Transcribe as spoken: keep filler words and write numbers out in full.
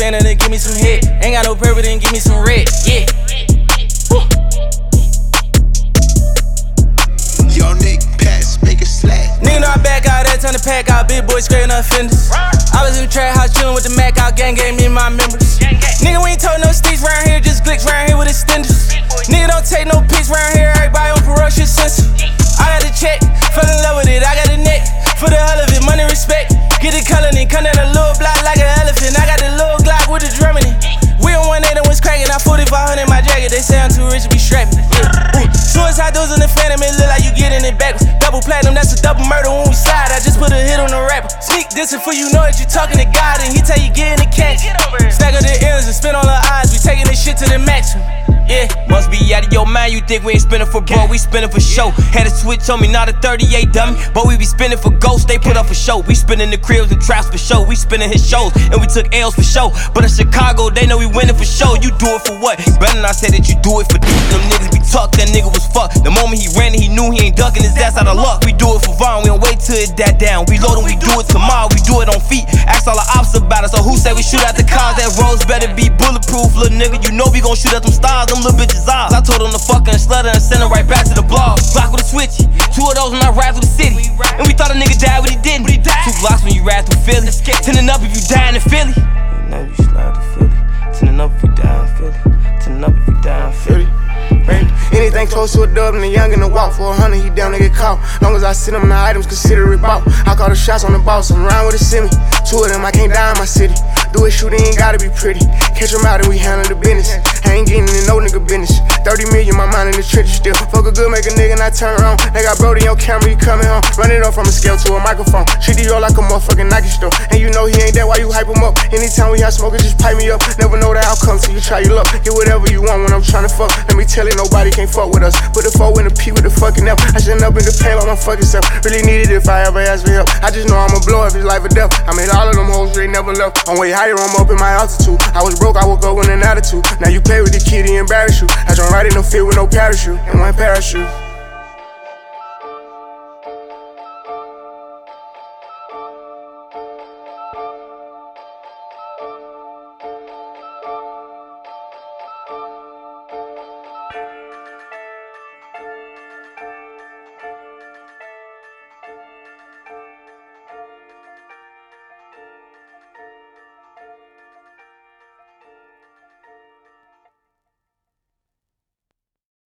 Atlanta, then give me some hit. Ain't got no purple, then give me some red. Yeah. Woo. Yo, Nick, pass, make it slack. Nigga know I back out, that time to pack out. Big boy scraping up fenders. I was in the trap house chillin' with the Mac out. Gang gave me and my members. Nigga, we ain't told no sticks round here, just glicks round here with extenders. Nigga don't take no pics round here, everybody on ferocious sensor. I got the check, fell in love with it, I got the neck. For the hell of it, money respect. Get the color, then come down a little block like an elephant. I got the little Glock with the drum in it. We on one eight and was cracking, I forty-five hundred in my jacket. They say I'm too rich to be strapping. Yeah. Suicide doors in the phantom, it look like you getting it backwards. Double platinum, that's a double murder when we slide. I just put a hit on the rapper. Sneak dissing for you know that you talking to God, and he tell you get in the catch. Stack of the ends and spin on the eyes, we taking this shit to the maximum. Yeah. Must be out of your mind, you think we ain't spinning for bro, we spinning for show. Had a switch on me, not a thirty-eight dummy, but we be spinning for ghosts, they put up a show. We spinning the cribs and traps for show, we spinning his shows, and we took L's for show. But in Chicago, they know we winning for show. You do it for what? Better not say that you do it for them niggas be talk, that nigga was fucked. The moment he ran it, he knew he ain't ducking his ass out of luck. We do it for Vaughn, we don't wait till it that down. We load and we do it tomorrow, we do it on feet. Ask all the ops about it, so who say we shoot at the cars? That roads better be bulletproof, little nigga. You know we gon' shoot at them stars, them little bitches eyes. I told him to fuck and slutter and send her right back to the blog. Block with a switch, two of those when I ride through the city. And we thought a nigga died, but he didn't. Two blocks when you ride through Philly. Tinning up if you die in Philly. Now you slide to Philly. Tinning up if you die in Philly. Tinning up if you die in Philly. Anything close to a dub and the young in the walk. For a hundred, he down to get caught. Long as I send him the items, consider it bought. I call the shots on the boss, I'm round with a semi. Two of them, I can't die in my city. Do it, shoot, it ain't gotta be pretty. Catch him out and we handle the business. I ain't getting in no nigga business. thirty million, my mind in the trenches still. Fuck a good, make a nigga not turn around. They got Brody on camera, he coming home. Run it off from a scale to a microphone. Treat the yo like a motherfucking Nike store. And you know he ain't that, why you hype him up? Anytime we have smoking, just pipe me up. Never know the outcome till you try your luck. Get whatever you want when I'm tryna fuck. Let me tell you, nobody can't fuck with us. Put the four in the P with the fucking F. I shouldn't up in the pain by my fucking self. Really need it if I ever ask for help. I just know I'ma blow if it's life or death. I made all of them hoes, they never left. I'm way higher, I'm up in my altitude. I was broke, I woke up with an attitude. Now you play with the kid, he embarrass you. I don't ride in no field with no parachute and one parachute.